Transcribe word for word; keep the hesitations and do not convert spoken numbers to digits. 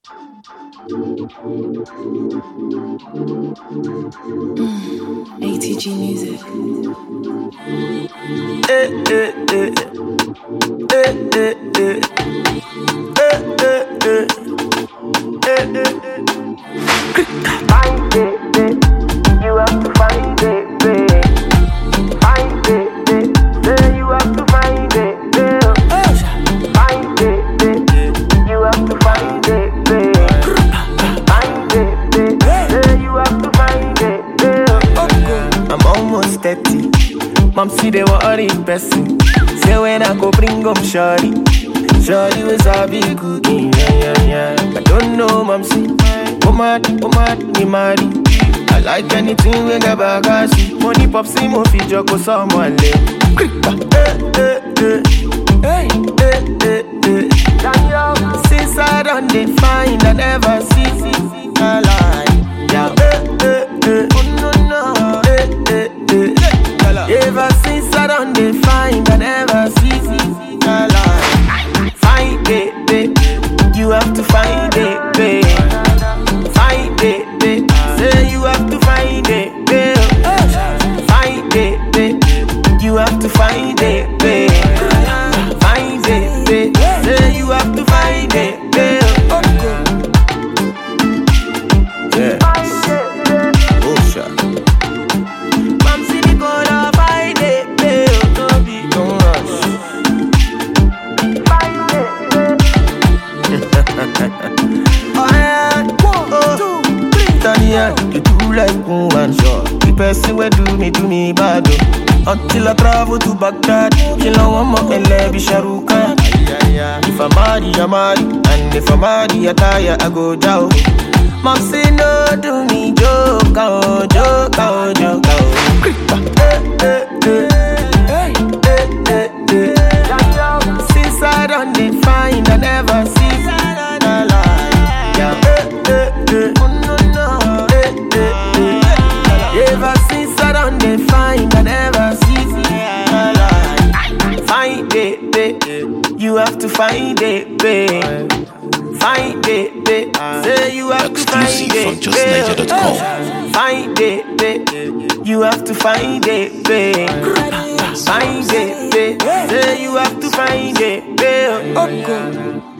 A T G Music. Eh, eh, eh. Eh, eh, eh. Eh, eh, eh. Eh, eh, eh. Find it, eh. You have to find it, babe. Find it, eh. Say you have to find it, babe. Find it, eh. You have to find it, babe. Find it, eh. Say you have to find it, babe. I'm almost thirty. Mom see they were already person. Say when I go bring them shorty, shorty was a big cookie, yeah, yeah, yeah. I don't know, mom see. Oh mad, oh mad, me marry. I like anything with a bagasi. Money pop see mo fi joko someone le. Eh, eh, eh. Hey, eh, eh, eh. Since I done they find I never see a lie. Yeah, eh, eh, eh. Oh no, no. Eh, eh, eh. Ever since I done they find I never see a lie. Find it, babe. You have to find it, babe. Find it, babe. Say you have to find it, babe. Find it, babe. You have to find it, babe. Find it, babe. Say you have to find it, babe. Yeah. Oh, sure. Mom see the corner, find it, babe. Don't be, don't rush. Find it, babe. Oh, yeah. One, two, three. Tanya, you do like one shot. The person will do me, do me bad. Until I travel to Baghdad, kill a woman and let me Sharuka. If I'm marry, I'm marry. And if I'm marry, I tire, I go down. Mom say no, do me joke, oh, joke, oh, joke, oh. Eh, eh, eh. Eh, eh, eh, eh. Since I done they find, I never see a lie. Yeah, eh, eh, eh. Oh, no, no. Eh, eh, eh. Ever since I done they find, I never see a lie. Find it, babe. You have to find it, babe. Find it, babe. Say you have Exclusive to from find just it, niger dot com. Find it, babe. You have to find it, babe. Find it, babe. Say you have to find it, babe.